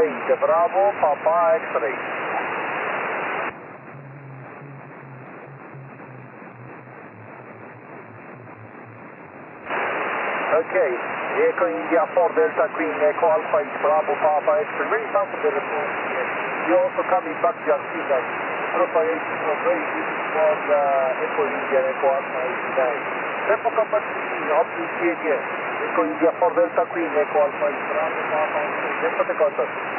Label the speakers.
Speaker 1: 8, Bravo, Papa X-Ray. Okay, Echo India 4 Delta Queen, Echo Alpha X, Bravo, Papa X-Ray. Very tough for the response here. You're also coming back to your signal. Propagation of radius for Echo India, Echo Alpha X-9. Tempo come back to me, up to here. Echo India 4 Delta Queen, Echo Alpha X, Bravo, Papa X-Ray. Tempo the contact.